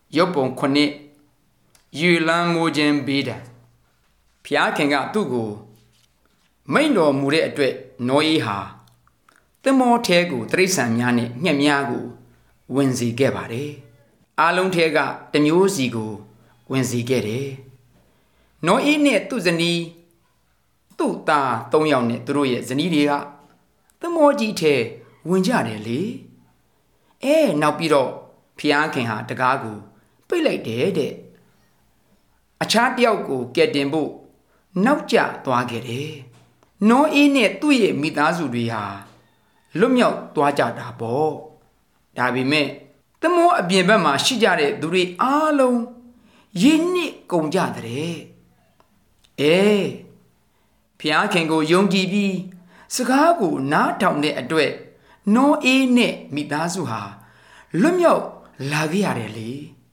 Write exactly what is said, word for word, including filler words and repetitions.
ရုပ်ပုံခုနှစ်ယူလန်းမိုးခြင်းဘေးဒဏ်ဖျားခင်ကသူ့ကိုမိန့်တော်မူတဲ့အတွက်နောအေးဟာသင်္ဘောထဲကိုတိရစ္ဆာန်များနဲ့ငှက်များကိုဝင်စီခဲ့ပါတယ်အားလုံးထဲကတစ်မျိုးစီကိုဝင်စီခဲ့တယ်နောအေးနဲ့သူ့ဇနီးသူ့သားသုံးယောက်နဲ့သူတို့ရဲ့ဇနီးတွေကသင်္ဘောကြီးထဲဝင်ကြတယ်လေအဲနောက်ပြီးတော့ဖျားခင်ဟာတကားကိုပိတ်လိုက်တယ်တဲ့အခြားတယောက်ကိုကယ်တင်ဖို့နောက်ကျသွားခဲ့တယ်နောအေးနဲ့သူ့ရဲ့မိသားစုတွေဟာလွတ်မြောက်သွားကြတာပေါ့ဒါပေမဲ့သင်္ဘောအပြင်ဘက်မှာရှိကြတဲ့သူတွေအားလုံးရင်းနှီးကုန်ကြတဲ့အဲဖျားခင်ကိုယုံကြည်ပြီးစကားကိုနားထောင်တဲ့အတွက်နောအေးနဲ့မိသားစုဟာလွတ်မြောက်လာခဲ့ရတယ်လေ